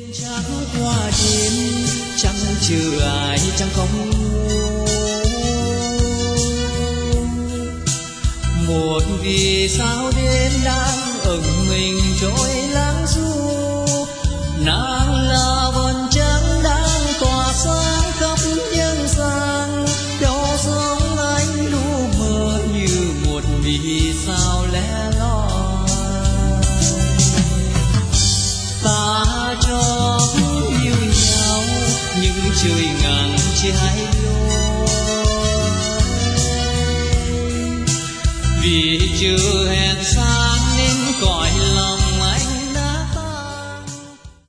trắng qua đêm chẳng trừ ai chẳng không một vì sao đêm đang ẩn mình trôi lãng du nàng là vầng trăng đang tỏa sáng khắp nhân gian đâu giống anh lu mờ như một vì sao lẻ loi ta cho yêu nhau nhưng trời ngang trái đôi vì chưa hẹn sáng nên cõi